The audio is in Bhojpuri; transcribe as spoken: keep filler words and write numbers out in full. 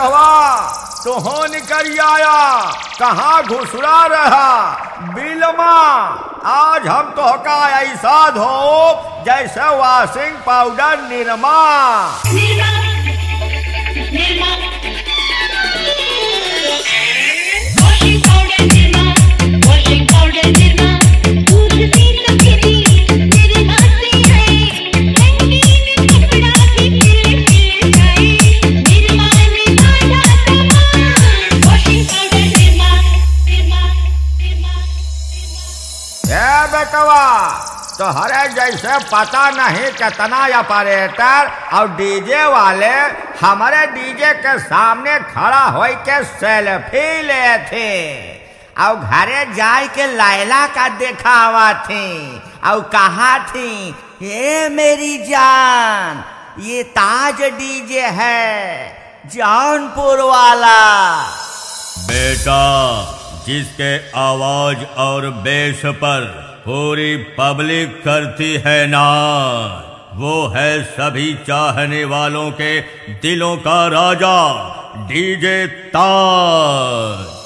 बेटवा तो हो निकल आया, कहाँ घुसरा रहा बिलमा। आज हम तो का ऐसा धो जैसे washing powder Nirma. Nirma, Nirma, washing powder Nirma, washing powder Nirma, दूध सी सफेदी मेरे नाते है, रंगीन कपड़ा भी खिल खिल जाए, निर्मा ने साझा सामान, वॉशिंग पाउडर निर्मा, निर्मा, निर्मा, निर्मा। ए बेटवा तोहरे जैसे पता नहीं कितना ऑपरेटर और डीजे वाले हमारे डीजे के सामने खड़ा होई के सेल्फी ले थे और घरे जाए के लैला का देखावा थी और कहा थी, ये मेरी जान ये ताज डीजे है जौनपुर वाला। बेटा जिसके आवाज और बेस पर पूरी पब्लिक करती है ना, वो है सभी चाहने वालों के दिलों का राजा डीजे ताज।